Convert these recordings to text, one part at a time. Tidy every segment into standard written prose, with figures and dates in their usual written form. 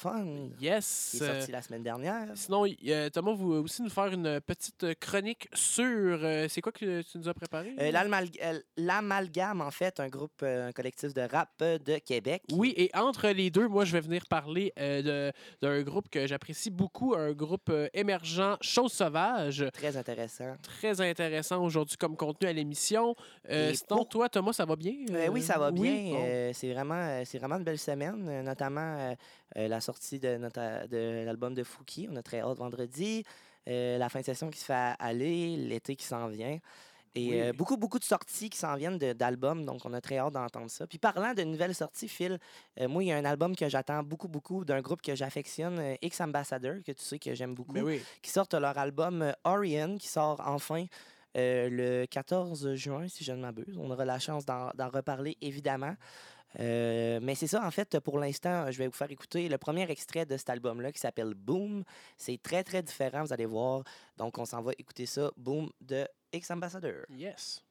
Fun, Yes. qui est sorti la semaine dernière. Sinon, Thomas va aussi nous faire une petite chronique sur... c'est quoi que tu nous as préparé? L'Amalgame, en fait, un collectif de rap de Québec. Oui, et entre les deux, moi, je vais venir parler d'un groupe que j'apprécie beaucoup, un groupe émergent, Chose Sauvage. Très intéressant. Très intéressant aujourd'hui comme contenu à l'émission. Et Sinon, toi, Thomas, ça va bien? Oui, ça va bien. Oui? Bon. C'est vraiment une belle semaine, notamment la sortie de l'album de Fouki. On a très hâte vendredi. La fin de session qui se fait aller, l'été qui s'en vient. Et Oui. beaucoup de sorties qui s'en viennent d'albums, donc on a très hâte d'entendre ça. Puis parlant de nouvelles sorties, Phil, moi, il y a un album que j'attends beaucoup d'un groupe que j'affectionne, X Ambassador, que tu sais que j'aime beaucoup, Mais oui. qui sortent leur album Orion, qui sort enfin le 14 juin, si je ne m'abuse. On aura la chance d'en reparler, évidemment. Mais c'est ça, en fait, pour l'instant, je vais vous faire écouter le premier extrait de cet album-là qui s'appelle Boom. C'est très différent, vous allez voir. Donc, on s'en va écouter ça, Boom, de X Ambassador. Yes.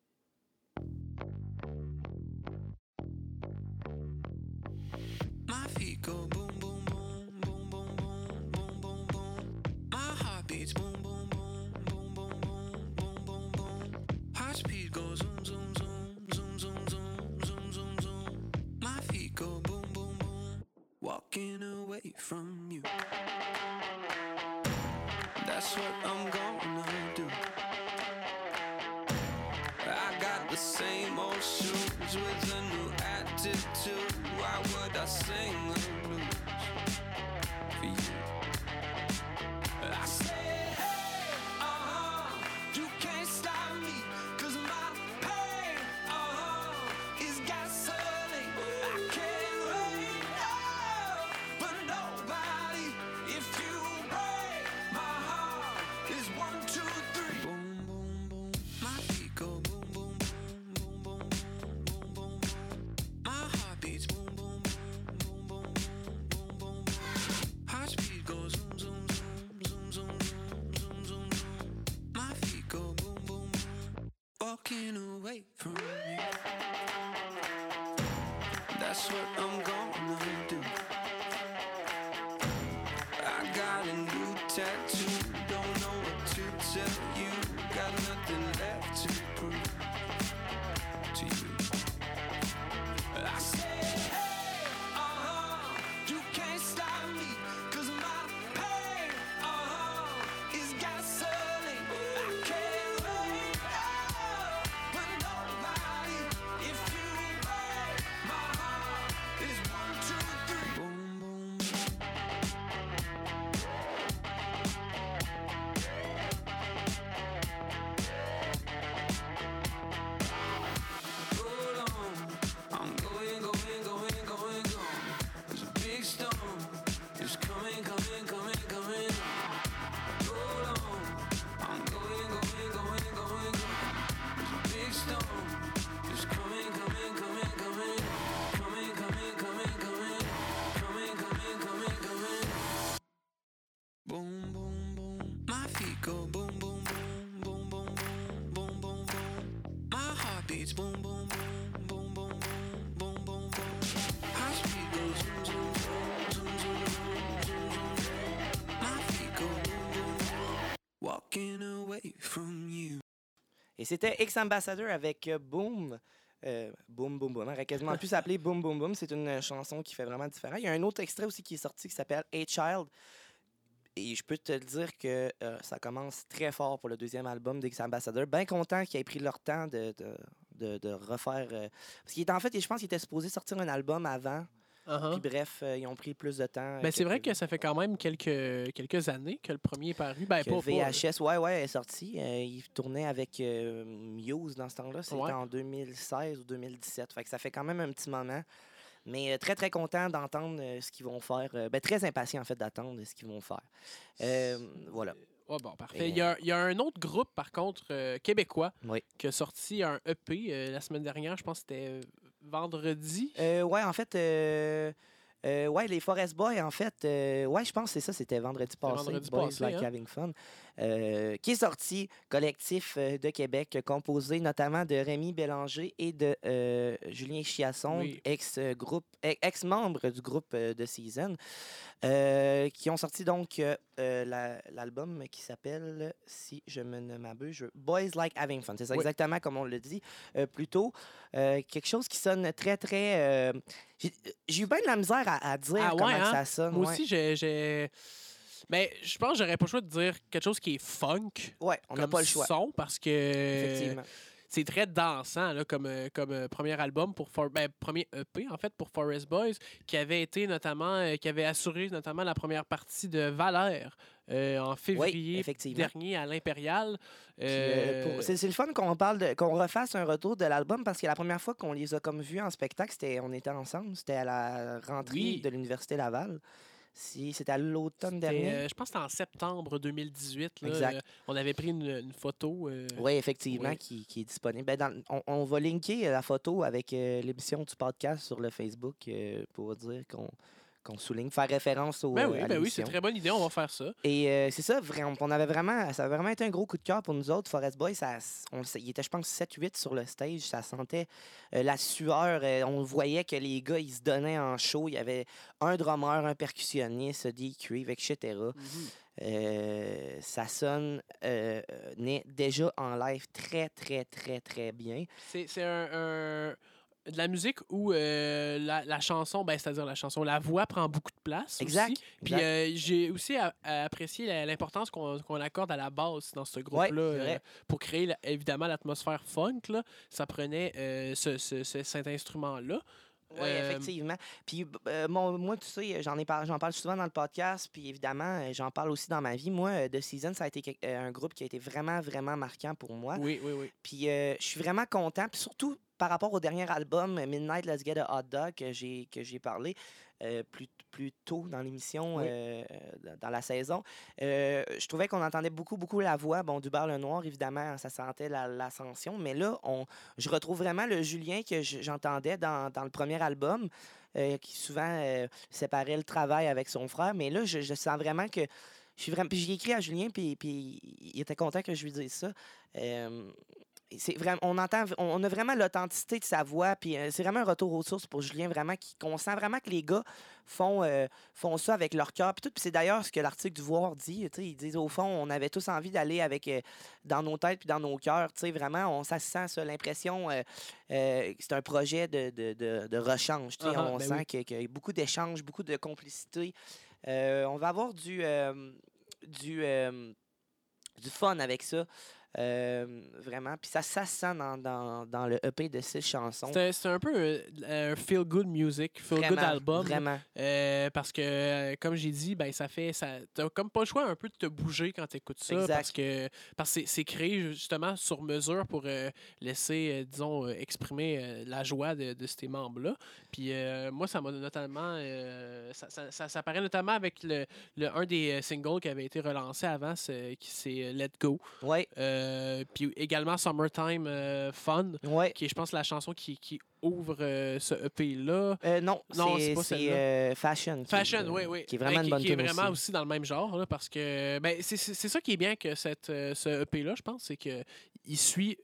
My feet go boom, boom, boom, boom, boom, boom, boom, boom, boom. My heart beats boom, boom, boom, boom, boom, boom, boom, boom, boom. Heart speed goes zoom, zoom, zoom, zoom, zoom, zoom, zoom, zoom, zoom. My feet go boom, boom, boom. Walking away from you. That's what I'm gonna do. I got the same old shoes with a new attitude. Why would I sing the blues for you? I say, hey, you can't stop me, 'cause my pain, is gasoline. I can't wait, for nobody. If you break my heart, it's 1, 2, 3. Boom, boom, boom. My feet go boom, boom, boom, boom, boom, boom, boom, boom. My heart beats boom, boom, boom, boom, boom, boom, boom, boom. Heart speed goes zoom, zoom, zoom, zoom, zoom, zoom, zoom, zoom. My feet go boom, boom, boom. Walking away from you. That's what I'm gonna do. I got a new tattoo. Don't know what to tell you. Got nothing left to prove to you. I say, hey, you can't stop me, 'cause my pain, is gasoline. I can't wait, for nobody. If you break my heart, it's 1, 2, 3. Boom, boom, hold on. I'm going, going, going, going, going. There's a big storm. It's coming, coming, coming, coming. Hold on. I'm going, going, going, going, going. There's a big storm. It's coming, coming, coming, coming. Coming, coming, coming, coming. Coming, coming, coming, coming. Boom, boom, boom. My feet go boom, boom, boom, boom, boom, boom, boom, boom, boom. My heart beats boom, boom, boom, boom, boom, boom, boom, boom, boom. Heart speed goes zoom, zoom, zoom, zoom, zoom, zoom, zoom, zoom. My feet go boom, boom, boom. Walking away from you. Et c'était X Ambassador avec Boom. Boom, boom, boom. On aurait quasiment pu s'appeler Boom, boom, boom. C'est une chanson qui fait vraiment différent. Il y a un autre extrait aussi qui est sorti qui s'appelle A Child. Et je peux te le dire que ça commence très fort pour le deuxième album d'X Ambassador. Bien content qu'ils aient pris leur temps de refaire. Parce qu'en fait, je pense qu'ils étaient supposés sortir un album avant. Uh-huh. Puis bref, ils ont pris plus de temps. Ben, c'est vrai que ça fait quand même quelques années que le premier est paru. Ben, que pas, VHS, ouais, est sorti. Il tournait avec Muse dans ce temps-là. C'était Ouais. en 2016 ou 2017. Fait que ça fait quand même un petit moment. Mais très content d'entendre ce qu'ils vont faire. Très impatient, en fait, d'attendre ce qu'ils vont faire. Voilà. Ouais, bon, parfait. Il y a un autre groupe, par contre, québécois, Oui. qui a sorti un EP la semaine dernière. Je pense que c'était vendredi. Ouais, en fait, Ouais, les Forest Boys, en fait, ouais, je pense que c'est ça, c'était vendredi passé. vendredi Boys passé, Like hein. Having Fun. Qui est sorti, collectif de Québec, composé notamment de Rémi Bélanger et de Julien Chiasson, Oui. ex-membre du groupe de Season, qui ont sorti donc l'album qui s'appelle, si je me ne m'abuse, Boys Like Having Fun. C'est ça, Oui. exactement comme on le dit plus tôt. Quelque chose qui sonne très, très... j'ai eu bien de la misère à dire Ah ouais, comment hein? que ça sonne. Moi ouais. aussi, j'ai. Mais je pense que j'aurais pas le choix de dire quelque chose qui est funk. Ouais, on n'a comme pas le choix. son parce que Effectivement. c'est très dansant là, comme premier album premier EP en fait pour Forest Boys qui avait été notamment qui avait assuré notamment la première partie de Valère en février effectivement. dernier à l'Impérial. Puis, c'est le fun qu'on refasse un retour de l'album parce que la première fois qu'on les a comme vus en spectacle, on était ensemble. C'était à la rentrée Oui. de l'Université Laval. C'était à l'automne dernier. Je pense que c'était en septembre 2018. Là, Exact. on avait pris une photo. Oui, effectivement, oui. qui est disponible. Ben, on va linker la photo avec l'émission du podcast sur le Facebook pour dire qu'on souligne, faire référence à Ben oui, c'est l'émission. une très bonne idée, on va faire ça. Et c'est ça, ça avait vraiment été un gros coup de cœur pour nous autres. Forest Boys, il était, je pense, 7-8 sur le stage. Ça sentait la sueur. On voyait que les gars, ils se donnaient en show. Il y avait un drummer, un percussionniste, des cuivres, etc. Ça sonne déjà en live très, très, très, très bien. C'est de la musique où la chanson, c'est-à-dire la voix prend beaucoup de place. Exact. Aussi. Puis j'ai aussi apprécié l'importance qu'on accorde à la basse dans ce groupe-là pour créer évidemment l'atmosphère funk. Là. Ça prenait cet instrument-là. Oui, effectivement. Puis moi, tu sais, j'en parle souvent dans le podcast, puis évidemment, j'en parle aussi dans ma vie. Moi, The Season, ça a été un groupe qui a été vraiment, vraiment marquant pour moi. Oui. Puis je suis vraiment content, puis surtout par rapport au dernier album, Midnight Let's Get a Hot Dog, que j'ai parlé plus tôt dans l'émission, dans la saison. Je trouvais qu'on entendait beaucoup, beaucoup la voix. Bon, d'Hubert Lenoir, évidemment, ça sentait l'ascension. Mais là, je retrouve vraiment le Julien que j'entendais dans le premier album, qui souvent séparait le travail avec son frère. Mais là, je sens vraiment que je suis vraiment... Puis j'ai écrit à Julien, puis il était content que je lui dise ça. C'est vraiment, on a vraiment l'authenticité de sa voix, puis c'est vraiment un retour aux sources pour Julien, vraiment, qu'on sent vraiment que les gars font ça avec leur cœur. Puis c'est d'ailleurs ce que l'article du Voir dit. Ils disent, au fond, on avait tous envie d'aller avec dans nos têtes puis dans nos cœurs. Vraiment, ça se sent, ça, l'impression que c'est un projet de rechange. On sent qu'il y a beaucoup d'échanges, beaucoup de complicité. On va avoir du fun avec ça. Vraiment. Puis ça se sent dans le EP de 6 chansons. C'est un peu un feel-good music, feel-good album. Vraiment. Parce que, comme j'ai dit, t'as comme pas le choix un peu de te bouger quand t'écoutes ça. Exact. Parce que c'est créé justement sur mesure pour laisser, disons, exprimer la joie de ces membres-là. Puis moi, ça m'a notamment... ça paraît notamment avec un des singles qui avait été relancé avant, qui c'est Let Go. Ouais. Puis également Summertime Fun, Ouais. qui est, je pense, la chanson qui ouvre ce EP-là. Non, c'est pas celle-là. Fashion. Fashion, oui. Qui est vraiment une bonne qui est tune vraiment aussi dans le même genre, là, parce que c'est ça qui est bien que ce EP-là, je pense, c'est qu'il suit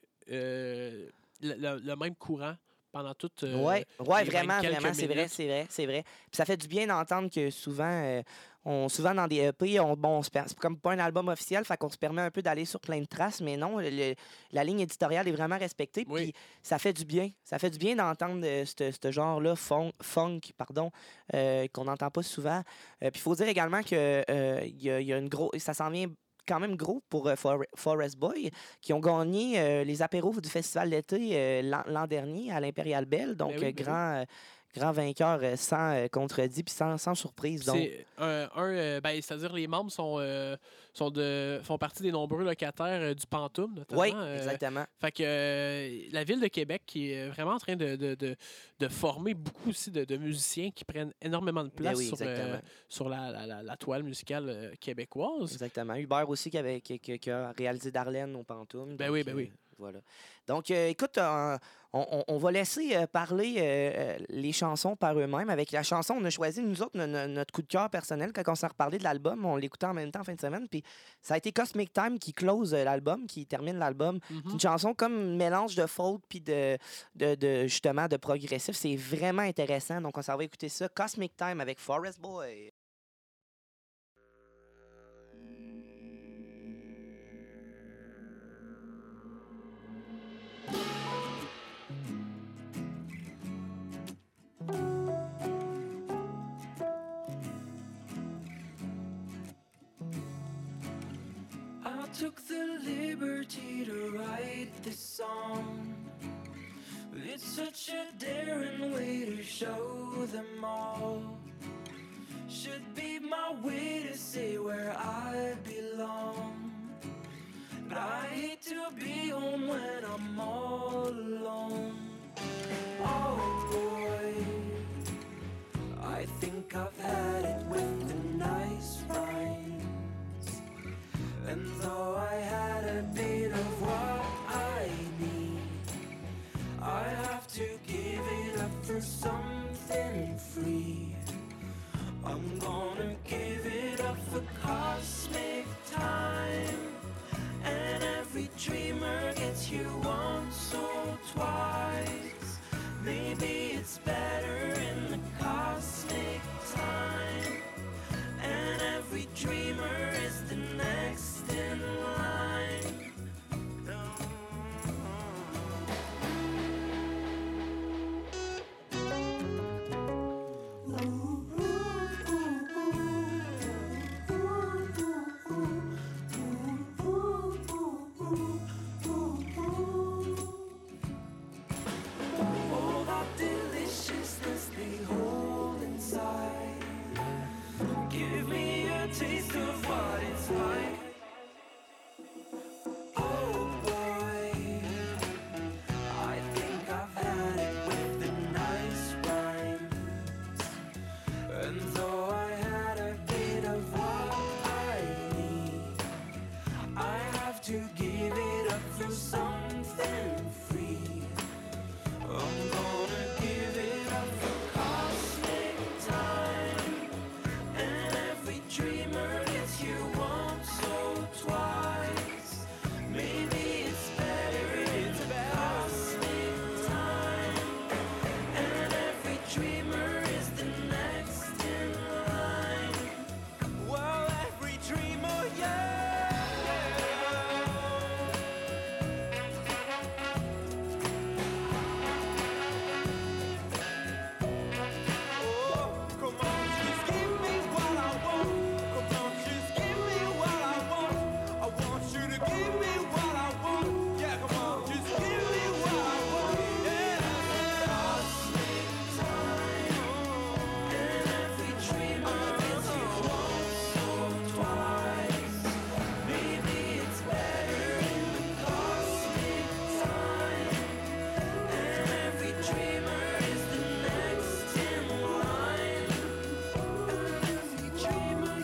le même courant pendant toute Oui, les vraiment, 20 quelques c'est minutes. vrai. Puis ça fait du bien d'entendre que souvent, souvent dans des EP, c'est comme pas un album officiel, fait qu'on se permet un peu d'aller sur plein de traces, mais non, la ligne éditoriale est vraiment respectée. Oui. Puis ça fait du bien. Ça fait du bien d'entendre ce genre-là, funk, qu'on n'entend pas souvent. Puis il faut dire également que y a une ça s'en vient quand même gros pour Forest Boy, qui ont gagné les apéros du Festival d'été l'an dernier à l'Impérial Belle. Donc, grand vainqueur sans contredit puis sans surprise. Donc. C'est c'est-à-dire les membres font partie des nombreux locataires du Pantoum, notamment. Oui, exactement. Fait que la Ville de Québec qui est vraiment en train de former beaucoup aussi de musiciens qui prennent énormément de place sur la toile musicale québécoise. Exactement. Hubert aussi qui a réalisé Darlene au Pantoum. Oui. Voilà. Donc, écoute, on va laisser parler les chansons par eux-mêmes. Avec la chanson, on a choisi, nous autres, notre coup de cœur personnel. Quand on s'est reparlé de l'album, on l'écoutait en même temps en fin de semaine. Puis ça a été Cosmic Time qui close l'album, qui termine l'album. C'est une chanson comme un mélange de folk puis justement de progressif. C'est vraiment intéressant. Donc, on s'en va écouter ça. Cosmic Time avec Forest Boy. I took the liberty to write this song. It's such a daring way to show them all. Should be my way to say where I belong. But I hate to be home when I'm all alone. Oh boy, I think I've had it with the nice rhymes. And though I had a bit of what I need, I have to give it up for something free. I'm gonna give it up for cosmic time. And every dreamer gets here once or twice. Maybe it's better in the cosmic time. And every dreamer is the next in line. All that deliciousness they hold inside. Give me a taste of what it's like. Oh boy, I think I've had it with the nice rhymes. And though I had a bit of what I need, I have to give it up for something free. I'm gonna give it up for cosmic time. And every dreamer gets here once or twice. Maybe it's better in the cosmic time. And every dreamer is the next in line. Well, every dreamer, yeah. Oh, come on, just give me what I want. Come on, just give me what I want. I want you to give me what I want. Yeah, come on, just give me what I want. Yeah. Cosmic time. And every dreamer gets here once or twice. Maybe it's better in the cosmic time. And every dreamer is the next in line. Every dreamer,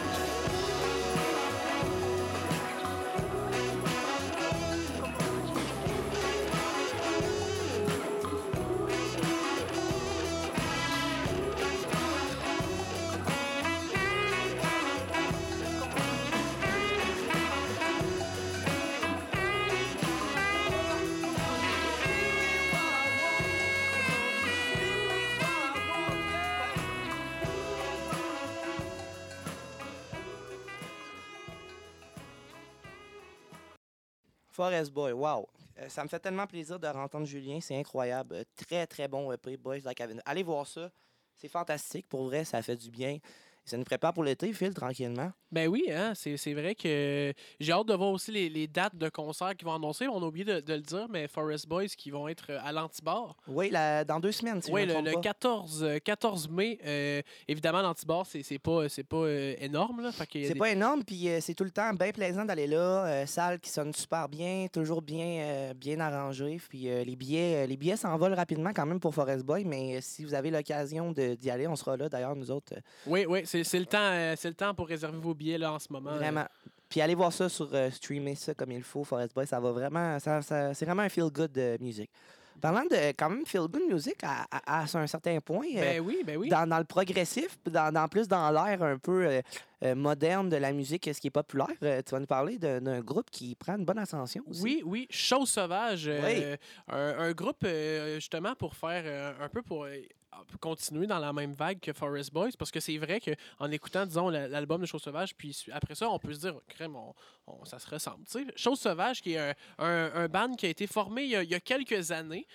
Forest Boy, wow. Ça me fait tellement plaisir de entendre Julien, c'est incroyable. Très, très bon EP, Boys Like Avenue. Allez voir ça, c'est fantastique. Pour vrai, ça fait du bien. Ça nous prépare pour l'été, Phil, tranquillement. Ben oui, hein, c'est vrai que j'ai hâte de voir aussi les dates de concerts qui vont annoncer. On a oublié de le dire, mais Forest Boys qui vont être à l'Antibar. Oui, dans 2 semaines, si Oui, je me trompe le pas. 14 mai. Évidemment, l'Antibar, c'est pas énorme. Là, fait qu'il y a C'est des- pas énorme, puis c'est tout le temps bien plaisant d'aller là. Salle qui sonne super bien, toujours bien arrangée. Puis les billets s'envolent rapidement quand même pour Forest Boy, mais si vous avez l'occasion d'y aller, on sera là. D'ailleurs, nous autres, Oui, c'est le temps pour réserver vos billets là, en ce moment. vraiment. Puis allez voir ça sur streamer ça comme il faut, Forest Boy. Ça va vraiment. C'est vraiment un feel-good music. Parlant de quand même feel-good music à un certain point. Ben oui. Dans le progressif, plus dans l'air un peu moderne de la musique, ce qui est populaire, tu vas nous parler d'un groupe qui prend une bonne ascension aussi. Oui, Chose Sauvage, Oui. un groupe justement pour faire un peu pour continuer dans la même vague que Forest Boys, parce que c'est vrai qu'en écoutant, disons, l'album de Chose Sauvage, puis après ça, on peut se dire, crème, ça se ressemble. Tu sais, Chose Sauvage, qui est un band qui a été formé il y a quelques années,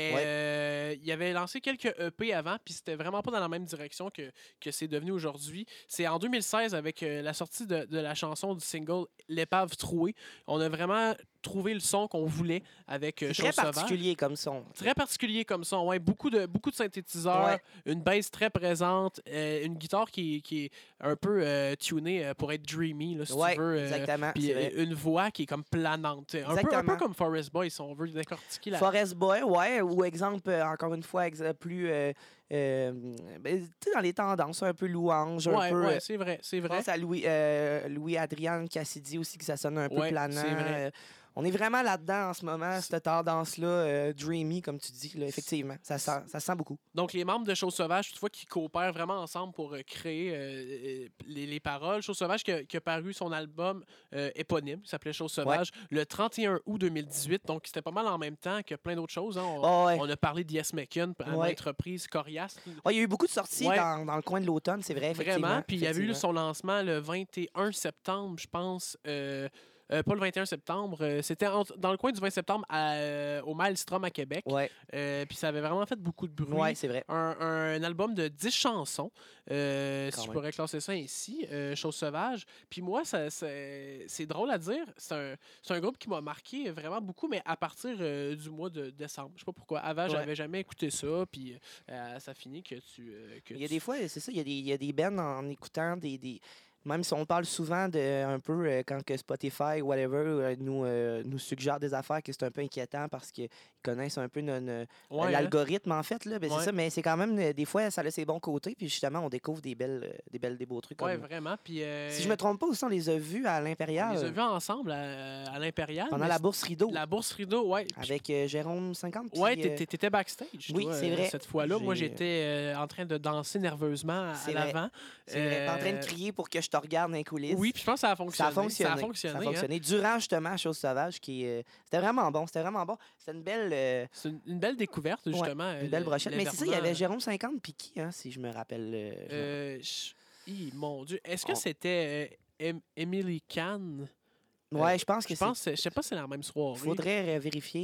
mais il avait lancé quelques EP avant, puis c'était vraiment pas dans la même direction que c'est devenu aujourd'hui. C'est en 2016, avec la sortie de la chanson du single L'épave trouée, on a vraiment trouvé le son qu'on voulait avec C'est Chose très Sauvage. particulier comme son. Très particulier comme son, ouais. Beaucoup de synthétiseurs, une bass très présente, une guitare qui est un peu tunée pour être dreamy, là, si tu veux. Exactement. Puis c'est vrai. une voix qui est comme planante. Un peu comme Forest Boy, si on veut décortiquer la... Forest Boy, ouais, ou exemple, encore une fois, plus tu sais, dans les tendances, un peu louange, un peu. Ouais, c'est vrai. Je pense à Louis-Adrien Cassidy aussi, que ça sonne un peu Ouais, planant. c'est vrai. On est vraiment là-dedans en ce moment, cette tendance-là, dreamy, comme tu dis. Là, effectivement, ça se sent beaucoup. Donc, les membres de Chose Sauvage, toutefois, qui coopèrent vraiment ensemble pour créer les paroles. Chose Sauvage qui a paru son album éponyme, qui s'appelait Chose Sauvage, le 31 août 2018. Donc, c'était pas mal en même temps que plein d'autres choses. Hein. On a parlé d'Yes McKen à maintes reprises, Corias. Il y a eu beaucoup de sorties dans le coin de l'automne, c'est vrai, effectivement. Vraiment, puis il y avait eu son lancement le 21 septembre, je pense. Pas le 21 septembre, c'était dans le coin du 20 septembre au Maelstrom à Québec. Ouais. Puis ça avait vraiment fait beaucoup de bruit. Ouais, c'est vrai. Un album de 10 chansons, si même. je pourrais classer ça ainsi, Chose Sauvage. Puis moi, c'est drôle à dire, c'est un groupe qui m'a marqué vraiment beaucoup, mais à partir du mois de décembre. Je sais pas pourquoi. Avant, j'avais jamais écouté ça, puis ça finit que tu... il y a des fois, c'est ça, il y a des bands en écoutant même si on parle souvent de un peu quand que Spotify ou whatever nous suggère des affaires que c'est un peu inquiétant parce qu'ils connaissent un peu l'algorithme en fait là, ben, c'est ça, mais c'est quand même des fois ça a ses bons côtés puis justement on découvre des beaux trucs. Ouais, vraiment. Puis si je me trompe pas aussi on les a vus à l'Impérial. On les a vus ensemble à l'Impérial. Pendant la bourse Rideau. La bourse Rideau, ouais. Avec Jérôme 50. Ouais, t'étais backstage. Oui, toi, c'est vrai. Cette fois-là, moi j'étais en train de danser nerveusement à l'avant. C'est vrai. T'es en train de crier pour que je te regarde dans les coulisses. Oui, puis je pense que ça a fonctionné. Ça a fonctionné. Hein? Durant, justement, Chose Sauvage, c'était vraiment bon. C'était une belle... c'est une belle découverte, justement. Une belle brochette. Mais c'est ça, il y avait Jérôme 50 puis qui, si je me rappelle... mon Dieu. Est-ce que c'était Emily Kahn? Ouais, je pense que je sais pas si c'est la même soirée. Faudrait vérifier,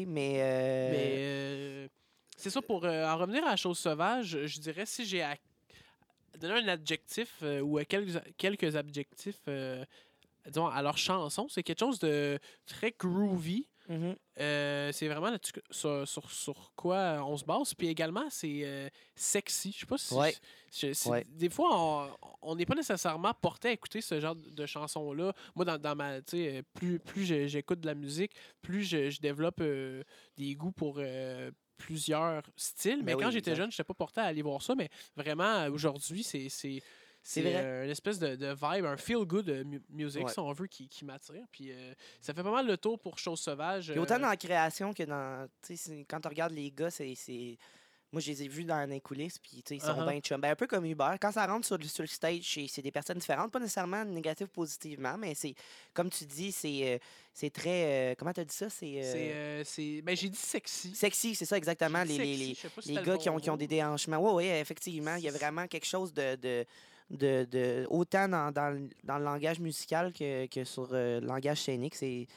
mais... c'est ça, pour en revenir à Chose Sauvage, je dirais si j'ai donner un adjectif ou quelques adjectifs disons, à leur chanson, c'est quelque chose de très groovy. C'est vraiment sur quoi on se base. Puis également, c'est sexy. Je sais pas si... Des fois, on n'est pas nécessairement porté à écouter ce genre de chansons-là. Moi, dans ma... plus j'écoute de la musique, plus je développe des goûts pour... plusieurs styles, mais quand j'étais jeune, je n'étais pas porté à aller voir ça, mais vraiment, aujourd'hui, c'est une espèce de vibe, un feel-good music, si on veut, qui m'attire. Puis ça fait pas mal le tour pour Chose Sauvage. Puis autant dans la création que dans... Quand tu regardes les gars, c'est... Moi, je les ai vus dans les coulisses, puis ils sont bien chum. Ben, un peu comme Hubert. Quand ça rentre sur le stage, c'est des personnes différentes, pas nécessairement négatives positivement, mais c'est, comme tu dis, c'est très... comment tu as dit ça? Ben, j'ai dit sexy. Sexy, c'est ça, exactement. Les gars qui ont des déhanchements. Oui, effectivement. Il y a vraiment quelque chose de autant dans le langage musical que sur le langage scénique. C'est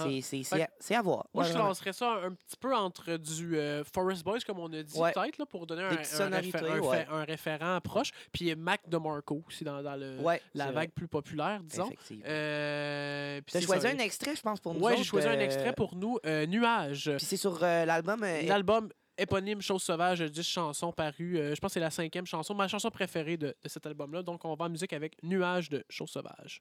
à voir. Moi, je lancerais ça un petit peu entre du Forest Boys, comme on a dit, peut-être, là, pour donner un référent proche. Puis Mac DeMarco aussi, dans la vague plus populaire, disons. Tu as choisi un extrait, je pense, pour nous. Oui, j'ai choisi un extrait pour nous, Nuages. Puis c'est sur l'album... L'album éponyme Chose Sauvage, 10 chansons parues. Je pense que c'est la 5e chanson, ma chanson préférée de cet album-là. Donc, on va en musique avec Nuages de Chose Sauvage.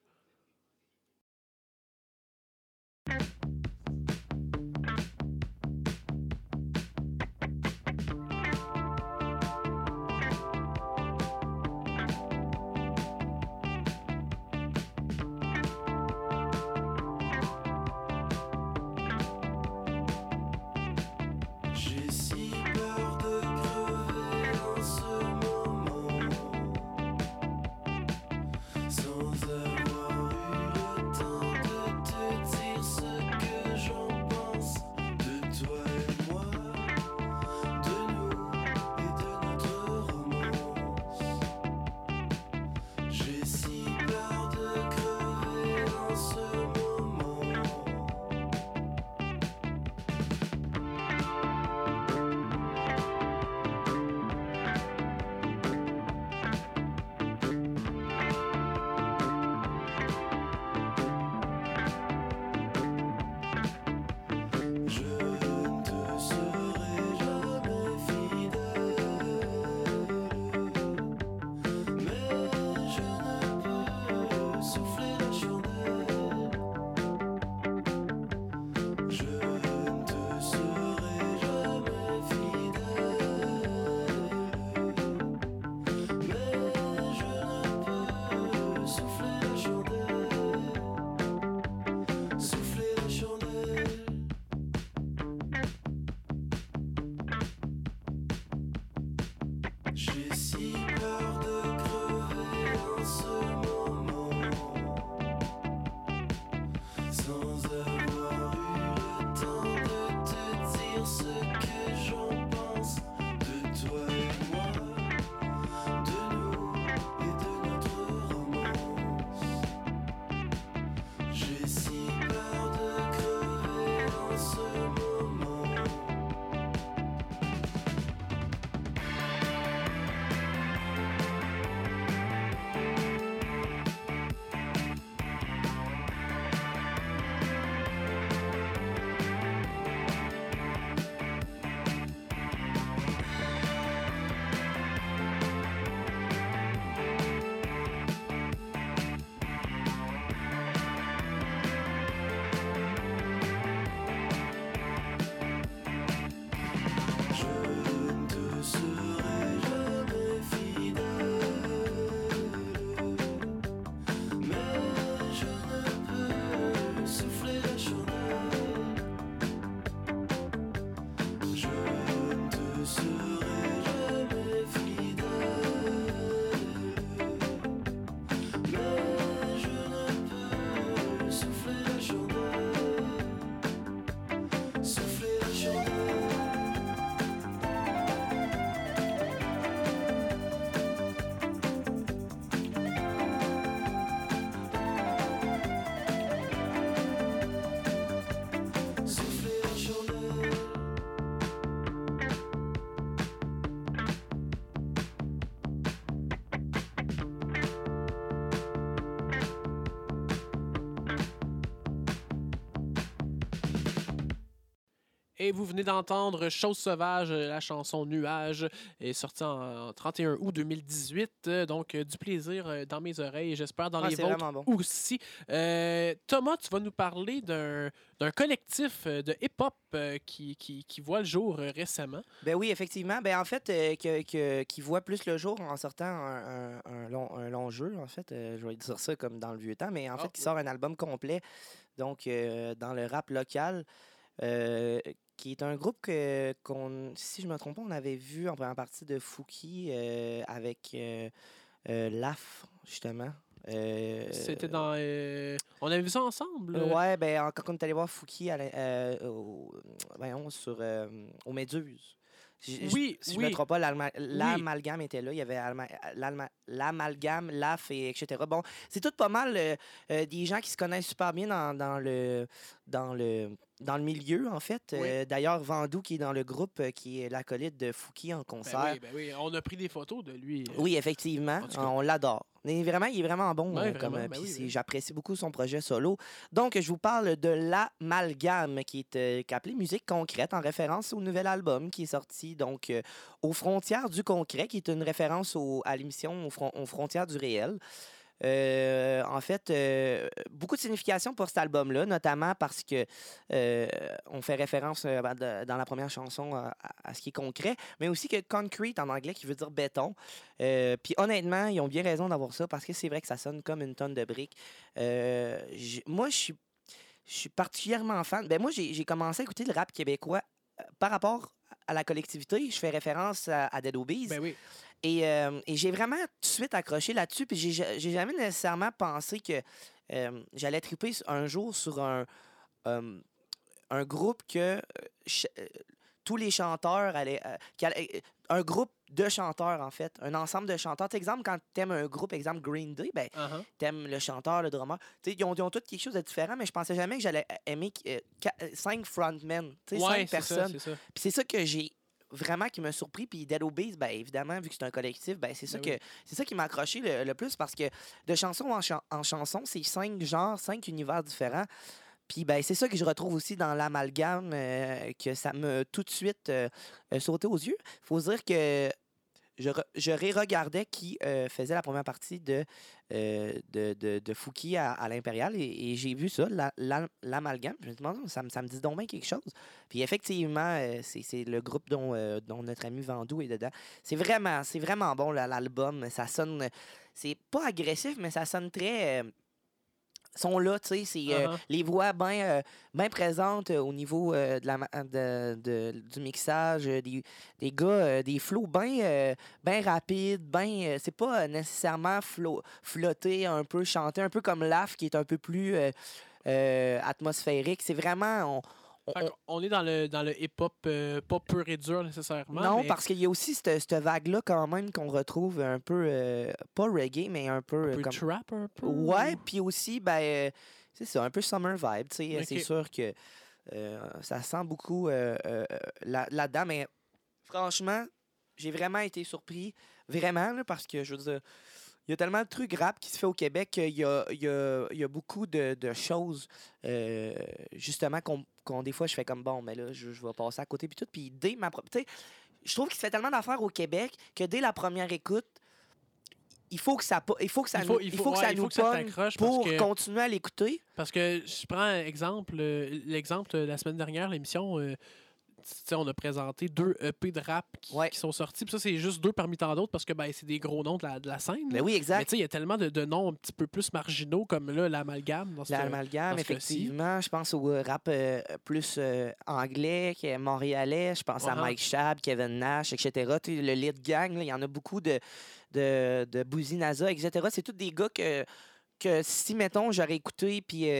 Et vous venez d'entendre Chose sauvage, la chanson Nuage, est sortie en 31 août 2018. Donc, du plaisir dans mes oreilles, j'espère dans les c'est vôtres vraiment bon. aussi. Thomas, tu vas nous parler d'un collectif de hip-hop qui voit le jour récemment. Ben oui, effectivement. Ben en fait, qui voit plus le jour en sortant un long jeu, en fait. Je vais dire ça comme dans le vieux temps, mais en fait, qui sort un album complet, donc dans le rap local, qui est un groupe si je me trompe pas, on avait vu en première partie de Fouki avec Laf, justement. C'était dans... on avait vu ça ensemble. Ouais, ben quand on est allé voir Fouki au Méduse. Oui, si je oui. me trompe pas, l'amalgame était là. Il y avait l'amalgame, l'AF, et etc. Bon, c'est tout pas mal des gens qui se connaissent super bien dans le milieu, en fait. Oui. D'ailleurs, Vandou, qui est dans le groupe, qui est l'acolyte de Fouki en concert. Ben oui. On a pris des photos de lui. Oui, effectivement. On l'adore. Il est vraiment bon. Ouais, Puis j'apprécie beaucoup son projet solo. Donc, je vous parle de l'Amalgame, qui est appelé Musique concrète, en référence au nouvel album qui est sorti donc aux frontières du concret, qui est une référence à l'émission aux frontières du réel. En fait, beaucoup de signification pour cet album-là, notamment parce que on fait référence dans la première chanson à ce qui est concret, mais aussi que concrete en anglais qui veut dire béton. Puis honnêtement, ils ont bien raison d'avoir ça parce que c'est vrai que ça sonne comme une tonne de briques. Moi, je suis particulièrement fan. Ben moi, j'ai commencé à écouter le rap québécois par rapport à la collectivité. Je fais référence à Dead Obies. Ben oui. Et j'ai vraiment tout de suite accroché là-dessus. Puis j'ai jamais nécessairement pensé que j'allais triper un jour sur un groupe que tous les chanteurs un groupe de chanteurs, en fait. Un ensemble de chanteurs. Exemple, quand t'aimes un groupe, exemple Green Day, ben, t'aimes le chanteur, le drummer. Ils ont tous quelque chose de différent, mais je pensais jamais que j'allais aimer 5 frontmen. 5 personnes. C'est ça. Puis c'est ça que j'ai vraiment qui m'a surpris. Puis Dead Obies, ben évidemment, vu que c'est un collectif, ben c'est ça qui m'a accroché le plus parce que de chanson en chanson, c'est 5 genres, 5 univers différents. Puis ben c'est ça que je retrouve aussi dans l'amalgame, que ça m'a tout de suite sauté aux yeux. Faut dire que je ré-regardais qui faisait la première partie de Fouki à l'Impérial et j'ai vu ça, l'amalgame. Je me demande, ça me dit donc bien quelque chose. Puis effectivement, c'est le groupe dont notre ami Vandou est dedans. C'est vraiment bon l'album. Ça sonne, c'est pas agressif, mais ça sonne très... sont là, tu sais, c'est les voix bien présentes au niveau du mixage, des gars, des flows bien rapides, c'est pas nécessairement flotté, un peu chanté, un peu comme Laf qui est un peu plus atmosphérique. C'est vraiment... On est dans le hip-hop pas pur et dur nécessairement. Non, mais... parce qu'il y a aussi cette vague-là quand même qu'on retrouve un peu, pas reggae, mais un peu... Un peu comme... trap, un peu? Ouais, puis aussi, ben, c'est ça, un peu summer vibe, tu sais. Okay. C'est sûr que ça sent beaucoup là-dedans, mais franchement, j'ai vraiment été surpris, vraiment, là, parce que, je veux dire, il y a tellement de trucs rap qui se fait au Québec qu'il y a beaucoup de choses, justement, des fois, je fais comme, bon, mais là, je vais passer à côté, puis tout. Puis dès ma propre... Tu sais, je trouve qu'il se fait tellement d'affaires au Québec que dès la première écoute, il faut que ça nous pogne pour continuer à l'écouter. Parce que je prends l'exemple de la semaine dernière, l'émission... on a présenté 2 EP de rap qui sont sortis. Puis ça, c'est juste 2 parmi tant d'autres parce que c'est des gros noms de la scène. Mais oui, exact. Mais il y a tellement de noms un petit peu plus marginaux comme là, l'amalgame. L'amalgame, effectivement. Je pense au rap plus anglais, qui est montréalais. Je pense à Mike Schaab, Kevin Nash, etc. Le lead gang, il y en a beaucoup de Boozy Naza, etc. C'est tous des gars que si, mettons, j'aurais écouté, puis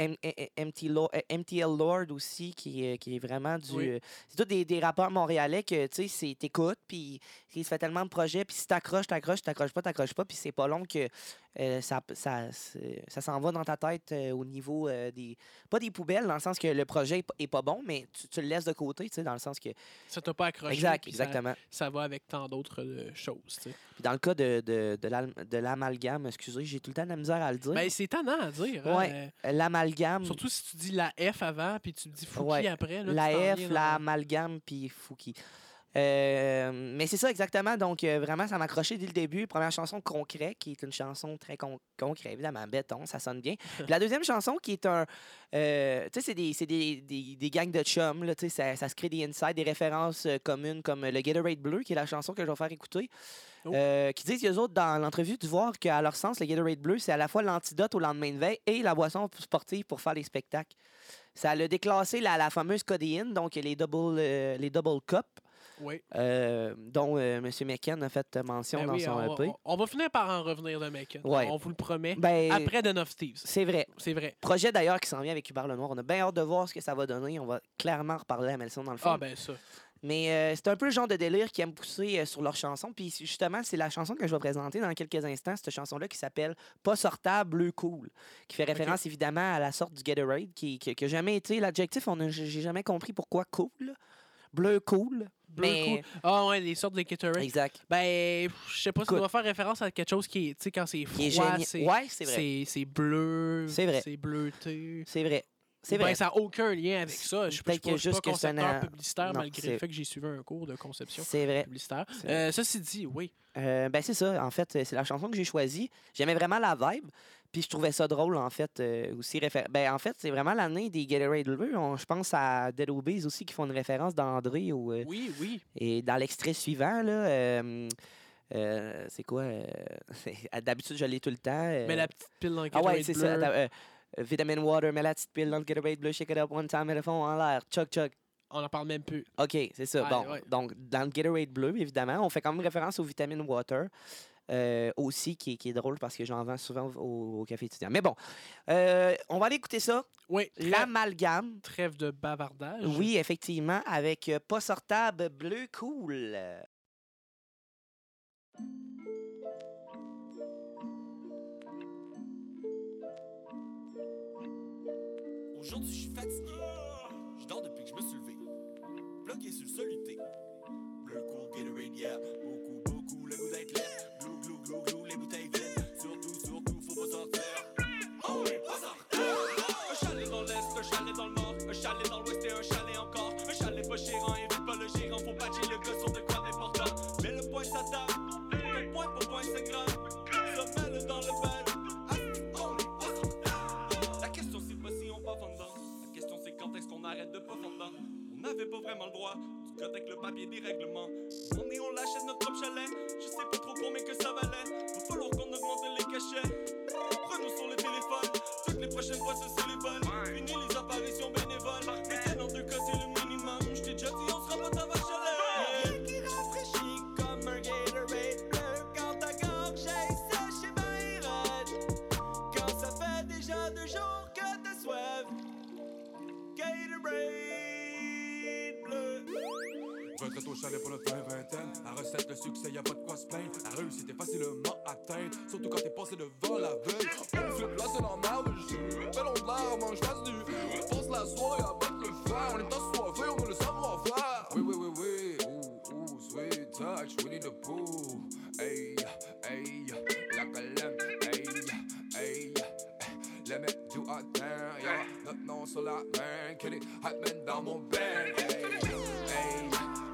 MTL Lord aussi, qui est vraiment du... c'est tous des rappeurs montréalais que, tu sais, t'écoutes, puis il se fait tellement de projets, puis si t'accroches pas, puis c'est pas long que ça s'en va dans ta tête au niveau des... Pas des poubelles, dans le sens que le projet est pas bon, mais tu le laisses de côté, tu sais, dans le sens que... Ça t'a pas accroché. Exact, puis exactement. Ça va avec tant d'autres choses. Tu sais. Puis dans le cas de l'amalgame, excusez, j'ai tout le temps de la misère à le dire. Ben, c'est tannant à dire. Hein? Ouais, l'amalgame... Surtout si tu dis la F avant, puis tu dis Fouki Ouais, après. Là, tu la t'en F, viens dans- l'amalgame, puis Fouki. Mais c'est ça exactement. Donc, vraiment, ça m'a accroché dès le début. Première chanson, Concret, qui est une chanson très concret, évidemment, béton, ça sonne bien. Puis la deuxième chanson, qui est un. Tu sais, c'est des gangs de chums. Là, tu sais, ça se crée des insights, des références communes, comme le Gatorade Bleu, qui est la chanson que je vais faire écouter. Oh. Qui disent, eux autres, dans l'entrevue, de voir qu'à leur sens, le Gatorade Bleu, c'est à la fois l'antidote au lendemain de veille et la boisson sportive pour faire les spectacles. Ça a déclassé la fameuse codéine, donc les double cups. Oui. Dont M. McKen a fait mention Ben dans oui, son on, EP. on va finir par en revenir de Macon. Ouais. On vous le promet. Ben, Après The Of Thieves. c'est vrai. C'est vrai. Projet d'ailleurs qui s'en vient avec Hubert Lenoir. On a bien hâte de voir ce que ça va donner. On va clairement reparler à Melson dans le fond. Ah, ben ça. Mais c'est un peu le genre de délire qui aime pousser sur leurs chansons. Puis justement, c'est la chanson que je vais présenter dans quelques instants. Cette chanson-là qui s'appelle Pas sortable, bleu cool. Qui fait référence évidemment à la sorte du Gatorade qui a jamais été l'adjectif. J'ai jamais compris pourquoi cool. Bleu cool. Bleu Mais... cool. Ah ouais, les sortes de Gatorade. Exact. Ben, je sais pas si ça Écoute. doit faire référence à quelque chose qui est, tu sais, quand c'est Qui est froid, génial. Ouais, c'est vrai. c'est bleu, C'est vrai. c'est bleuté. C'est vrai. C'est Ben, vrai. ça n'a aucun lien avec ça. Je suis Peut-être pas, que je suis juste pas que c'est concepteur un- publicitaire, Non, malgré c'est- le fait que j'ai suivi un cours de conception C'est vrai. publicitaire. C'est- Ceci dit, oui. Ben c'est ça, en fait, c'est la chanson que j'ai choisie. J'aimais vraiment la vibe, puis je trouvais ça drôle, en fait, aussi. Ben, en fait, c'est vraiment l'année des Gatorade Bleu. Je pense à Dead Obeez aussi, qui font une référence d'André. Oui, oui. Et dans l'extrait suivant, là, c'est quoi? D'habitude, je l'ai tout le temps. Mais la petite pile dans le Ah Gatorade ouais, c'est bleu. ça. Attends, Vitamin Water, mets la petite pile dans le Gatorade Bleu, shake it up one time, mets le fond en l'air, chug chug. On n'en parle même plus. OK, c'est ça. Ouais, Bon, ouais. donc, dans le Gatorade Bleu, évidemment, on fait quand même référence au Vitamin Water. Aussi, qui est drôle parce que j'en vends souvent au café étudiant. Mais bon, on va aller écouter ça. Oui. L'amalgame. Trêve de bavardage. Oui, effectivement, avec Pas sortable, bleu cool. Aujourd'hui, je suis fatigué. Je dors depuis que je me suis levé. Bloqué sur le soluté. Bleu cool, Gatorade, yeah. Beaucoup, le goût d'être laid. Glou, les bouteilles vides. Surtout, faut pas sortir. On est pas sortir. Un chalet dans l'est, un chalet dans le nord. Un chalet dans l'ouest et un chalet encore. Un chalet pas gérant, évite pas le gérant. Faut patcher le gars sur de quoi d'important. Mais le point s'adapte. Le point pour point s'aggrave. Se mêle dans le bal. On est pas sortir. La question c'est pas si on part fondant. La question c'est quand est-ce qu'on arrête de pas fondant. On n'avait pas vraiment le droit. Du code avec le papier des règlements. On l'achète notre propre chalet. Je sais pas trop combien que ça valait. Va falloir qu'on augmente les cachets. Prenons sur le téléphone. Toutes les prochaines fois ce c'est les bonnes. Fini les apparitions bénévoles. Mais dans deux cas c'est le minimum. Je t'ai déjà dit on sera pas dans votre chalet. Rien qui rafraîchit comme un Gatorade bleu. Quand ta gorge est sèche et ben raide. Quand ça fait déjà 2 jours que t'as soif. Gatorade bleu. Retraite au chalet pour notre fin vingtaine. La recette, le succès, y'a pas de quoi se plaindre. La réussite est facilement atteinte, surtout quand t'es passé devant la veille. On flip là, c'est normal, le jeu. Belle on de l'air, mange face nu. On passe la soirée à battre le fer. On est assoiffé, on a le savoir-faire. Oui. Ooh, sweet touch, we need a pool. Hey, la colonne. Hey. Let me do a thing, yeah. Notre nom sur la main, Kenny Hatman dans mon band. Hey.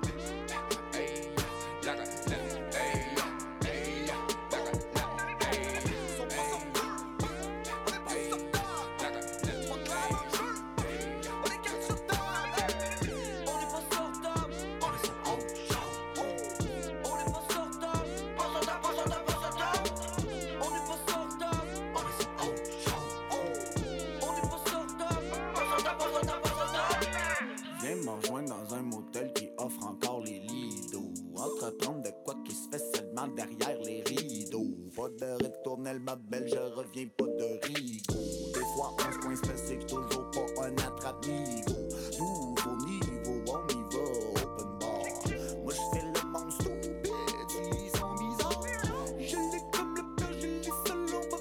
Viens me rejoindre dans un motel qui offre encore les lidos. Entreprendre de quoi qui se fait seulement derrière les rideaux. Pas de ritournelle, ma belle, je reviens pas de rigo. Des fois, on se coince, mais c'est toujours pas un attrape-nigo. Nouveau niveau, on y va, open bar. Moi, je fais le monstre stupide, ils sont bizarres. Je l'ai comme le père, je l'ai seul, on va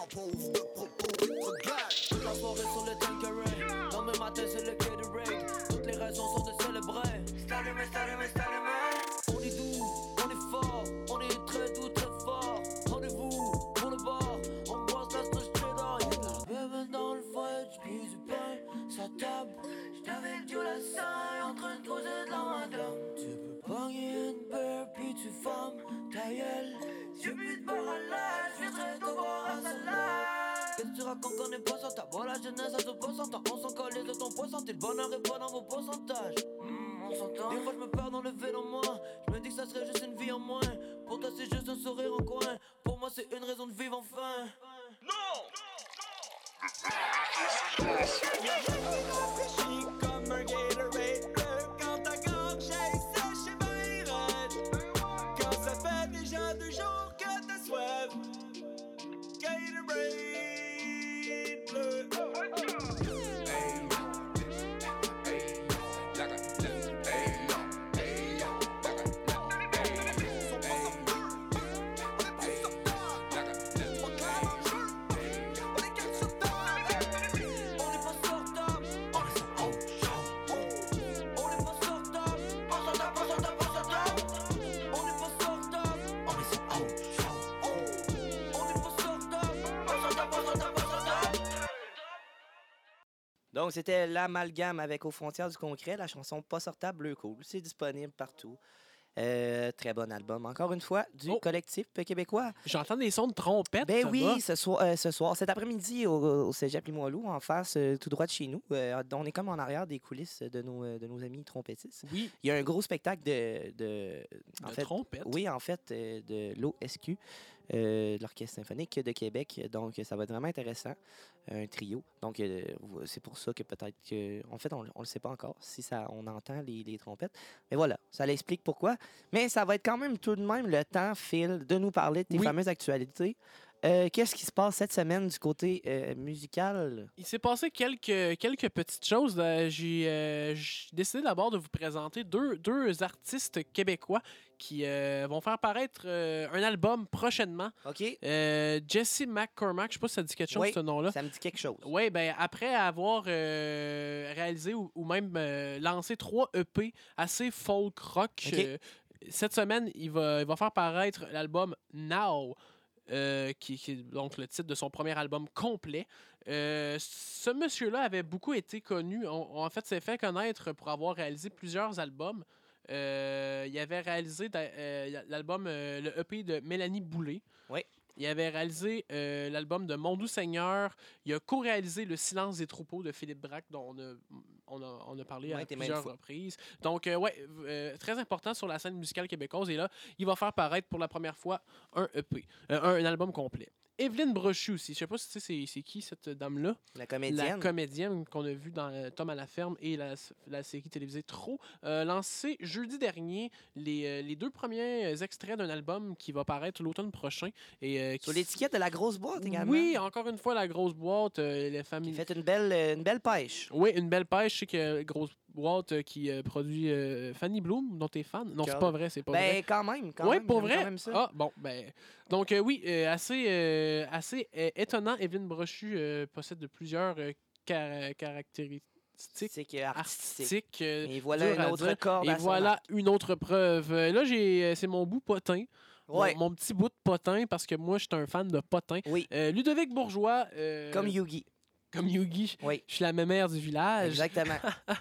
en pauvre de propos rétrogrades. Toute la soirée sur le Tanqueray, lendemain matin c'est le Gatorade. Toutes les raisons sont de célébrer. On est doux, on est fort, on est très doux, très fort. Rendez-vous pour le bar, on boit la slush cheddar. Y'a de la bébé dans le fridge, puis du pain, sa table. J'étais avec Dieu la salle, en train de causer de la madame. Tu peux pogner une bière, puis tu fermes ta gueule. J'ai plus de bar à l'air, je viendrai te voir à salade. Qu'est-ce que tu racontes qu'on est pas sur ta boîte, la jeunesse à tout pourcentage. On s'en colle de ton pourcentage, le bonheur est pas dans vos pourcentages. On s'entend. Des fois je me perds dans le vide en moi, je me dis que ça serait juste une vie en moins. Pour toi c'est juste un sourire en coin, pour moi c'est une raison de vivre enfin. Rafraîchi comme un Gatorade bleu quand ta gorge est sèche et bien raide. Quand ça fait déjà 2 jours que t'as soif, Gatorade bleu. Donc, c'était l'amalgame avec Aux frontières du concret, la chanson Pas sortable, Bleu Cool. C'est disponible partout. Très bon album, encore une fois, du collectif québécois. J'entends des sons de trompette. Ben ça oui, va? ce soir, cet après-midi, au Cégep Limoilou, en face, tout droit de chez nous. On est comme en arrière des coulisses de nos amis trompettistes. Oui, Il y a un gros spectacle de trompette. Oui, en fait, de l'OSQ, de l'Orchestre symphonique de Québec. Donc, ça va être vraiment intéressant. Un trio. Donc, c'est pour ça que peut-être que... En fait, on ne le sait pas encore si on entend les trompettes. Mais voilà, ça l'explique pourquoi. Mais ça va être quand même tout de même le temps, Phil, de nous parler de tes Oui. fameuses actualités. Qu'est-ce qui se passe cette semaine du côté musical? Il s'est passé quelques petites choses. J'ai décidé d'abord de vous présenter deux artistes québécois qui vont faire paraître un album prochainement. OK? Jesse McCormack, je sais pas si ça dit quelque chose, Oui, ce nom-là. ça me dit quelque chose. Oui, ben après avoir réalisé ou même lancé 3 EP assez folk rock, OK. cette semaine, il va faire paraître l'album Now. Qui est donc le titre de son premier album complet. Ce monsieur-là avait beaucoup été connu. En fait, s'est fait connaître pour avoir réalisé plusieurs albums. Il avait réalisé l'album, le EP de Mélanie Boulay. Oui. Il avait réalisé l'album de Mon Doux Seigneur. Il a co-réalisé Le Silence des troupeaux de Philippe Braque, dont on a parlé Ouais, à t'es plusieurs même fois. reprises. Donc, très important sur la scène musicale québécoise. Et là, il va faire paraître pour la première fois un EP, un album complet. Evelyne Brochu aussi. Je sais pas si tu sais c'est qui cette dame-là. La comédienne. La comédienne qu'on a vue dans Tom à la ferme et la série télévisée Trop. Lancé jeudi dernier les 2 premiers extraits d'un album qui va paraître l'automne prochain. Et, Sur l'étiquette de la grosse boîte également. Oui, encore une fois, la grosse boîte. Les Qui familles. fait une belle pêche. Oui, une belle pêche. Je sais que grosse boîte qui produit Fanny Bloom, dont tu es fan. Non, c'est Car- pas vrai, c'est pas Ben, vrai. quand même. Oui, pour j'aime vrai. quand même ça. Ah, bon, ben. Donc, oui, assez étonnant. Evelyne Brochu possède de plusieurs caractéristiques C'est que artistique. artistiques. Et voilà dur une à autre dire. corde Et à son voilà une autre preuve. Là, c'est mon bout potin. Ouais. Mon petit bout de potin, parce que moi, je suis un fan de potin. Oui, Ludovic Bourgeois. comme Yugi. Comme Yugi. Oui, Je suis la mémère du village. exactement.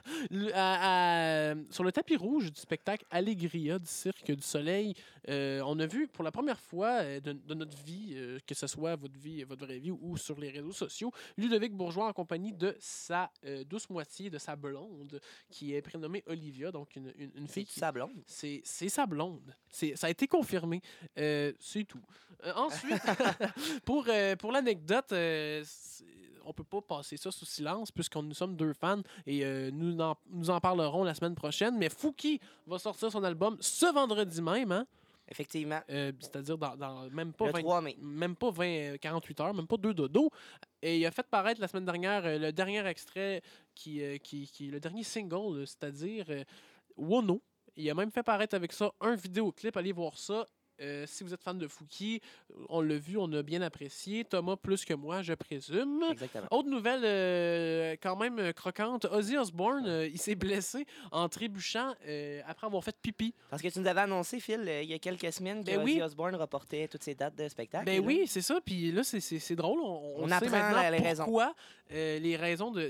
Sur le tapis rouge du spectacle Allegria du Cirque du Soleil, on a vu pour la première fois de notre vie, que ce soit votre vraie vie ou sur les réseaux sociaux, Ludovic Bourgeois en compagnie de sa douce moitié, de sa blonde, qui est prénommée Olivia, donc une fille C'est qui... sa blonde. C'est sa blonde. Ça a été confirmé. C'est tout. Ensuite, pour l'anecdote, on peut pas passer ça sous silence puisqu'on nous sommes 2 fans et nous en parlerons la semaine prochaine. Mais Fouki va sortir son album ce vendredi même, hein? Effectivement. C'est-à-dire dans même pas Le 20 3 mai. même pas 48 heures, même pas 2 dodo. Et il a fait paraître la semaine dernière le dernier extrait qui le dernier single, c'est-à-dire Wono. Il a même fait paraître avec ça un vidéoclip. Allez voir ça. si vous êtes fan de Fouki, on l'a vu, on a bien apprécié. Thomas plus que moi, je présume. Exactement. Autre nouvelle quand même croquante, Ozzy Osbourne, il s'est blessé en trébuchant après avoir fait pipi. Parce que tu nous avais annoncé, Phil, il y a quelques semaines que Ben oui. Ozzy Osbourne reportait toutes ses dates de spectacle. Ben oui, c'est ça. Puis là, c'est drôle. On sait apprend maintenant les raisons. pourquoi les raisons de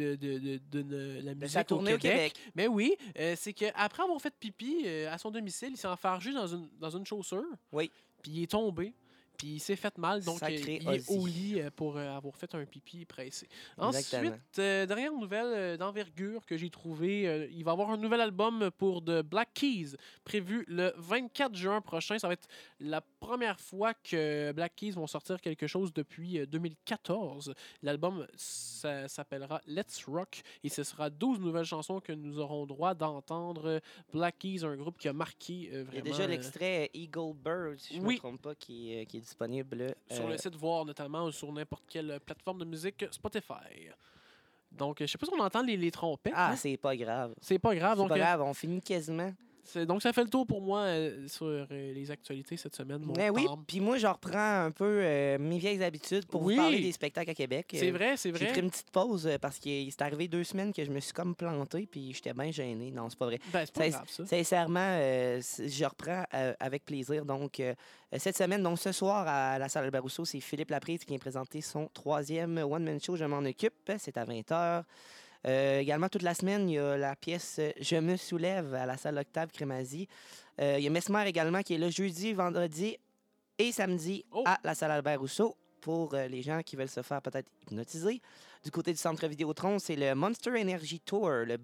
la De musique sa tournée au Québec. Mais oui, c'est qu'après avoir fait pipi à son domicile, il s'est enfargé dans une chaussure. Oui. Puis il est tombé. Puis il s'est fait mal, donc Sacré il est Ozzy. au lit pour avoir fait un pipi pressé. Exactement. Ensuite, dernière nouvelle d'envergure que j'ai trouvée, il va y avoir un nouvel album pour The Black Keys, prévu le 24 juin prochain. Ça va être la première fois que Black Keys vont sortir quelque chose depuis 2014. L'album s'appellera Let's Rock et ce sera 12 nouvelles chansons que nous aurons droit d'entendre. Black Keys, un groupe qui a marqué vraiment... Il y a déjà l'extrait Eagle Bird, si je ne Oui. me trompe pas, qui est disponible. sur le site Voir notamment ou sur n'importe quelle plateforme de musique Spotify. Donc, je sais pas si on entend les trompettes. Ah, hein? c'est pas grave. C'est pas grave. C'est Donc, pas grave, on finit quasiment. donc, ça fait le tour pour moi sur les actualités cette semaine. Mon Mais oui, Tom. puis moi, je reprends un peu mes vieilles habitudes pour Oui. vous parler des spectacles à Québec. C'est vrai, c'est J'ai vrai. pris une petite pause parce qu'il s'est arrivé 2 semaines que je me suis comme planté, puis j'étais bien gêné. Non, c'est pas vrai. Ben, c'est pas Ça- grave, ça. Sincèrement, je reprends avec plaisir. Donc, cette semaine, donc ce soir, à la salle Albert Rousseau, c'est Philippe Laprise qui vient présenter son 3e one-man show. Je m'en occupe. C'est à 20h. Également, toute la semaine, il y a la pièce Je me soulève à la salle Octave Crémazie. Il y a Mesmer également qui est là jeudi, vendredi et samedi Oh. à la salle Albert Rousseau pour les gens qui veulent se faire peut-être hypnotiser. Du côté du Centre Vidéotron, c'est le Monster Energy Tour, le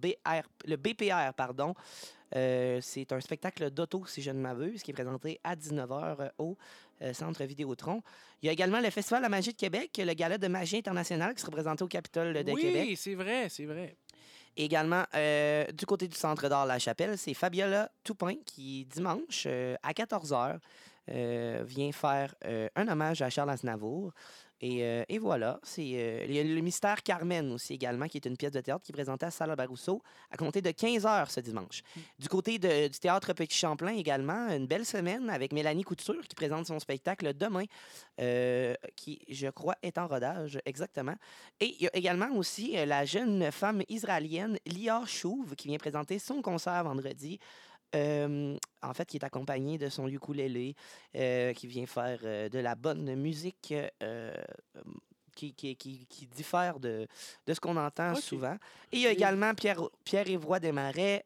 BPR, pardon. C'est un spectacle d'auto, si je ne m'abuse, qui est présenté à 19h au Centre Vidéotron. Il y a également le Festival de la magie de Québec, le Gala de magie internationale qui sera présenté au Capitole de Québec. Oui, c'est vrai, c'est vrai. Également, du côté du Centre d'art La Chapelle, c'est Fabiola Toupin qui, dimanche, à 14h, vient faire un hommage à Charles Aznavour. Et voilà, il y a le Mystère Carmen aussi également, qui est une pièce de théâtre qui est présentée à Salle Albert Rousseau à compter de 15h ce dimanche. Du côté du Théâtre Petit Champlain également, une belle semaine avec Mélanie Couture qui présente son spectacle demain, qui, je crois, est en rodage, exactement. Et il y a également aussi la jeune femme israélienne Lia Chouve qui vient présenter son concert vendredi. En fait, qui est accompagné de son ukulélé, qui vient faire de la bonne musique qui diffère de ce qu'on entend Ok. souvent. Et il y a également Pierre-Yves Roy Desmarais,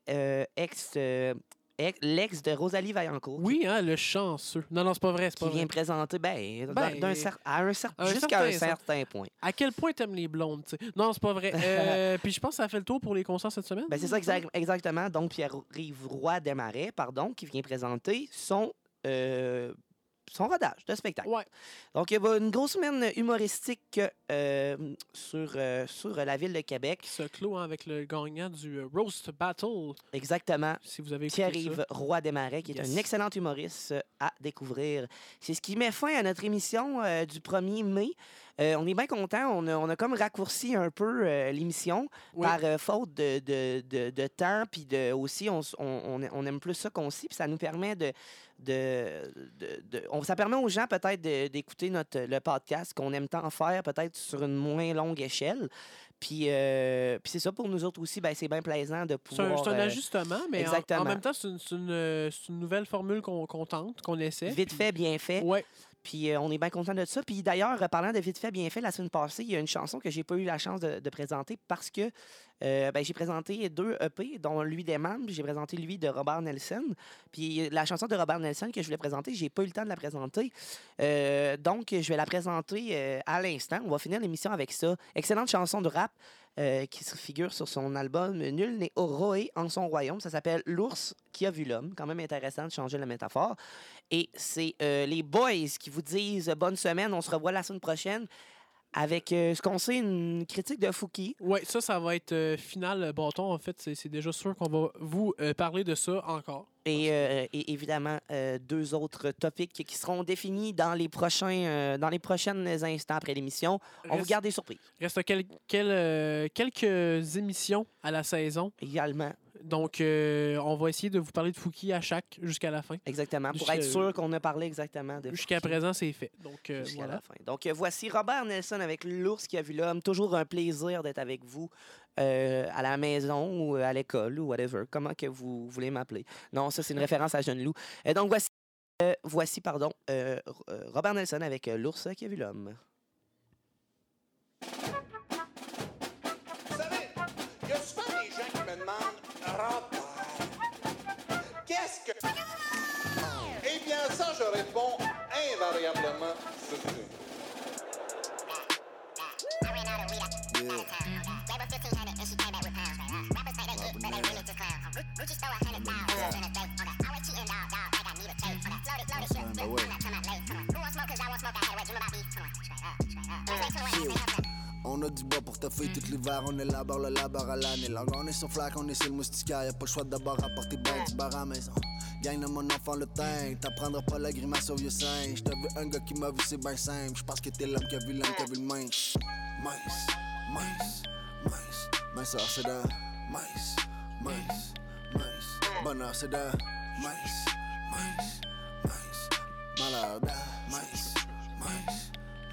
l'ex de Rosalie Vaillancourt, Oui, hein, le chanceux. Non, c'est pas vrai, c'est qui pas vient vrai. présenter jusqu'à un certain point. À quel point t'aimes les blondes, tu sais? Non, c'est pas vrai. Puis je pense que ça fait le tour pour les concerts cette semaine. Ben, c'est ça exactement. Donc, Pierre-Yves Roy Desmarais, qui vient présenter son rodage de spectacle. Ouais. Donc, il y a une grosse semaine humoristique sur la ville de Québec. Qui se clôt hein, avec le gagnant du Roast Battle, Exactement. si vous avez écouté Pierre-Yves ça. Roy Desmarais, qui est Yes. un excellent humoriste à découvrir. C'est ce qui met fin à notre émission du 1er mai. On est bien content. On a comme raccourci un peu l'émission Oui. par faute de temps. Puis aussi, on aime plus ça concis. Puis ça nous permet ça permet aux gens peut-être d'écouter le podcast qu'on aime tant faire, peut-être sur une moins longue échelle. Puis c'est ça pour nous autres aussi, ben, c'est bien plaisant de pouvoir... C'est un ajustement, mais exactement. en même temps, c'est une nouvelle formule qu'on tente, qu'on essaie. Vite fait, bien fait. Ouais. Puis on est bien content de ça. Puis d'ailleurs, parlant de vite fait, bien fait, la semaine passée, il y a une chanson que j'ai pas eu la chance de présenter parce que j'ai présenté 2 EP, dont lui des membres. J'ai présenté lui de Robert Nelson. Puis la chanson de Robert Nelson que je voulais présenter, j'ai pas eu le temps de la présenter. Donc, je vais la présenter à l'instant. On va finir l'émission avec ça. Excellente chanson de rap qui se figure sur son album Nul n'est Oroé en son royaume. Ça s'appelle L'ours qui a vu l'homme. Quand même intéressant de changer la métaphore. Et c'est les boys qui vous disent bonne semaine. On se revoit la semaine prochaine avec ce qu'on sait, une critique de Fouki. Oui, ça va être final bâton. En fait, c'est déjà sûr qu'on va vous parler de ça encore. Et évidemment, 2 autres topics qui seront définis dans les prochains instants après l'émission. On vous garde des surprises. Reste quelques émissions à la saison. Également. Donc, on va essayer de vous parler de Fouki à chaque jusqu'à la fin. Exactement, pour Jusqu'à- être sûr qu'on a parlé exactement de Jusqu'à Fouki. présent, c'est fait. Donc, Jusqu'à voilà. la fin. Donc, voici Robert Nelson avec L'ours qui a vu l'homme. Toujours un plaisir d'être avec vous à la maison ou à l'école ou whatever. Comment que vous voulez m'appeler. Non, ça, c'est une référence à Jeune Loup. Donc, voici Robert Nelson avec L'ours qui a vu l'homme. Vous savez, il y a souvent des gens qui me demandent Robert, qu'est-ce que. Eh bien, ça, je réponds invariablement ceci. On a du bois pour taffer tout l'hiver, on élabore le labeur à l'année. Là, on est sur flac, on est sur le moustiquaire. Y'a pas le choix de d'abord apporter ben du bar à la maison. Gagne de mon enfant le teint, t'apprendras pas la grimace au vieux singe. T'as vu un gars qui m'a vu, c'est ben simple. J'pense que t'es l'homme qui a vu le mince. Mince, mince, mince. Minceur, c'est de mince, mince, mince. Bonheur, c'est de mince, mince, mince. Malheur, de mince, mince,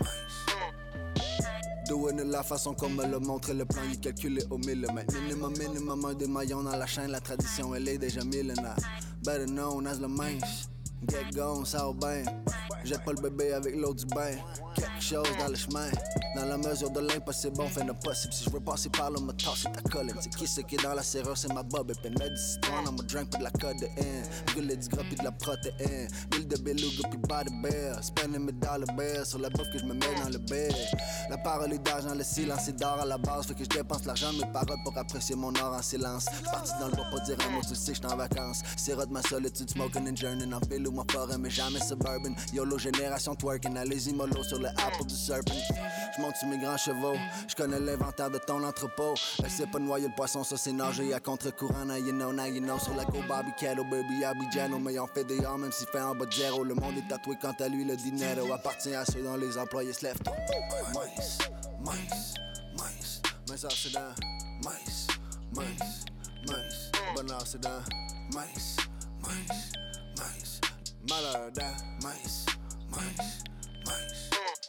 mince. Doing it la façon qu'on me le montre, le plan il est calculé au millimètre. Minimum un des maillons dans la chaîne, la tradition elle est déjà millénaire. Better known as le mince. Get gone, ça va bien. Jette pas le bébé avec l'eau du bain. Quelque chose dans le chemin. Dans la mesure de l'impossible, on fait le possible. Si je veux passer par là, me tasser ta colline. C'est qui ce qui est dans la serrure, c'est ma bob. Et peine du citron dans mon drink, pas de la codéine. Brûler du gras pis de la protéine. Bill de beluga pis body bear. Spending mes dollars bear sur la bouffe que je me mets dans le bed. La parole est d'argent, le silence c'est d'or à la base. Fait que je dépense l'argent de mes paroles pour apprécier mon art en silence. Parti dans le bois pour dire un mot, tu sais que j'suis en vacances. Sirote ma solitude, smoking and journeying en ville ou ma forêt, mais jamais suburban. YOLO génération twerking, allez-y mollo sur le apple du serpent. J'monte sur mes grands chevaux, j'connais l'inventaire de ton entrepôt. Elle sait pas noyer le poisson, ça c'est nager à contre-courant. Now you know, sur la go Bobby Cattle, baby Abidjano. Mais on fait des heures même s'il fait en bas de zéro. Le monde est tatoué quant à lui, le dinero appartient à ceux dont les employés se lèvent tôt. Mince, mince, mince, minceur c'est dans mince, mince, mince. Bonheur c'est dans mince, mince, mince. Malheur dans mince, mince, mince.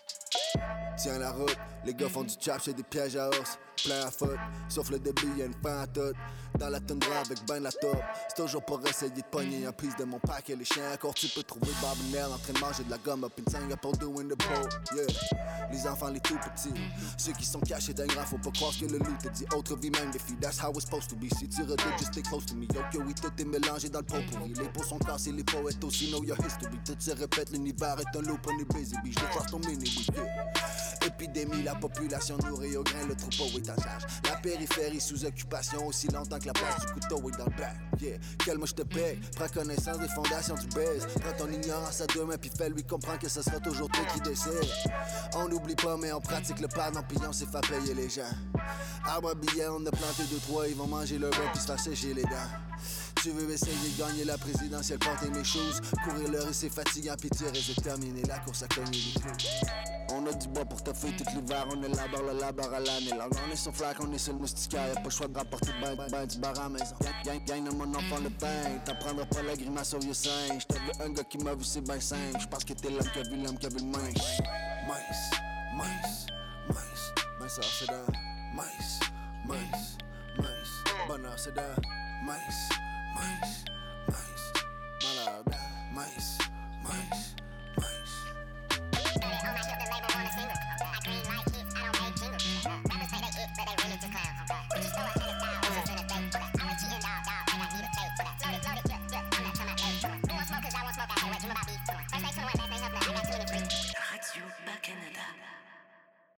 Tiens la route, les gars font du chap, c'est des pièges à ours. Plein à foot, sauf le débit, y'a une fin à tout. Dans la toundra avec ben la taupe. C'est toujours pour essayer de pogner un piece de mon pack et les chiens à court. Tu peux trouver Bob Nell en train de manger de la gomme up in Singapore doing the pole. Yeah, les enfants les tout petits, ceux qui sont cachés d'un grand, faut pas croire ce que le loup te dit. Autre vie même défi, that's how it's supposed to be. Si tu redoutes, just stay close to me. Yo que oui, tout est mélangé dans le pot pourri. Les peaux sont cassées, les poètes aussi know your history. Tout se répète, l'univers est un loop, on est busy, bitch. Je défroisse ton mini yeah. Épidémie, la population nourrie au grain, le troupeau est en charge. La périphérie sous occupation aussi longtemps que la place du couteau est dans le bac. Yeah, quel moi je te paye, prends connaissance des fondations du base. Prends ton ignorance à deux mains puis fais-lui comprendre que ce sera toujours toi qui décide. On n'oublie pas mais on pratique le pardon puis on sait faire payer les gens. Arbre à billets, on a planté 2-3, ils vont manger leur bain puis se faire sécher les dents. Tu veux essayer de gagner la présidentielle, porter mes choses. Courir le risque c'est fatigant puis tirer et terminer la course à cogner les clous. On a du bois pour taffer tout l'hiver, on élabore le labeur à l'année. Là, on est sur flac, on est sur le moustiquaire. Y'a pas le choix de rapporter ben du bar à la maison. Gagne de mon enfant le teint, t'apprendras pas la grimace au vieux singe. T'as vu un gars qui m'a vu, c'est ben simple. J'pense que t'es l'homme qui a vu le mince. Mince, mince, mince. Minceur c'est de mince, mince, mince. Bonheur c'est de mince, mince, mince. Malheur de mince, mince.